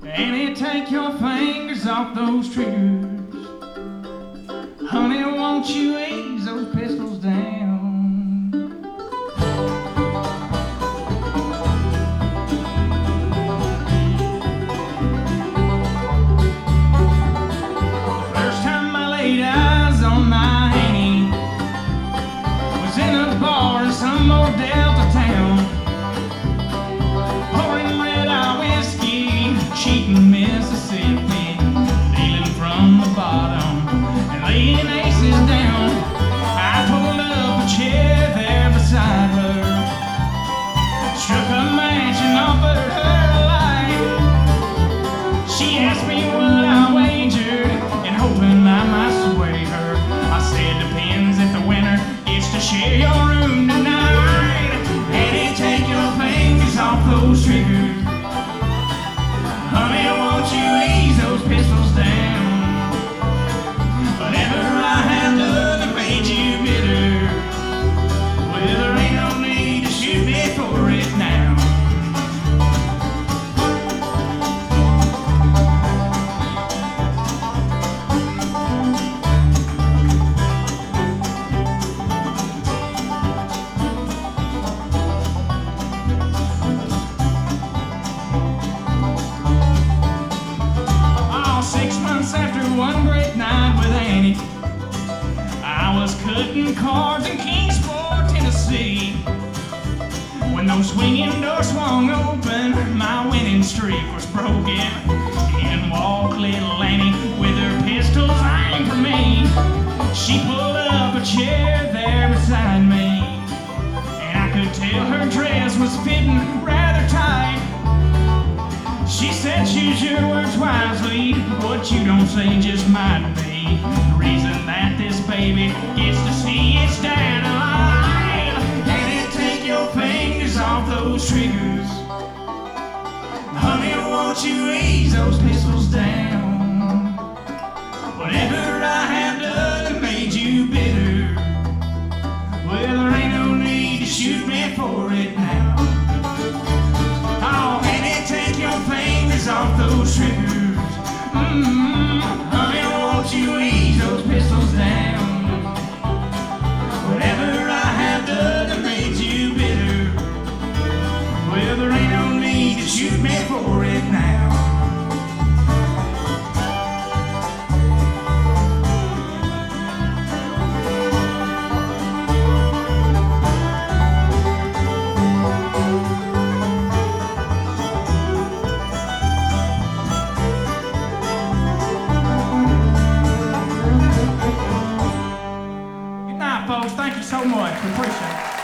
Annie, take your fingers off those triggers. Honey, won't you ease those pistols down? The first time I laid eyes on my Annie was in a bar in some old Delta town, pouring red-eye whiskey, cheating Mississippi, dealing from the bottom and laying aces down. I pulled up a chair there beside her, struck a match and offered her a light. She asked me what I wagered, and hoping I might sway her, I said depends if the winner gets to share your room tonight. Annie, take your fingers off those triggers. Honey, won't you ease those pistols down? Whatever I have done that made you bitter, well, there ain't no need to shoot me for it now. Oh, 6 months after one great night with Annie, I was cutting cards in Kingsport, Tennessee, when those swinging doors swung open. My winning streak was broken. In walked little Annie with her pistols aimed for me. She pulled up a chair there beside me, and I could tell her dress was fitting rather tight. She said, choose your words wisely, what you don't say just might be the reason that this baby gets to see its dad alive. Annie, take your fingers off those triggers. Honey, won't you ease those pistols down? Whatever I have done that made you bitter, well, there ain't no need to shoot me for it now. Oh, Annie, take your fingers off those triggers. Honey, won't you ease those pistols down? Whatever I have done that made you bitter, well, there ain't no need to shoot me for it now. Folks, thank you so much. We appreciate it.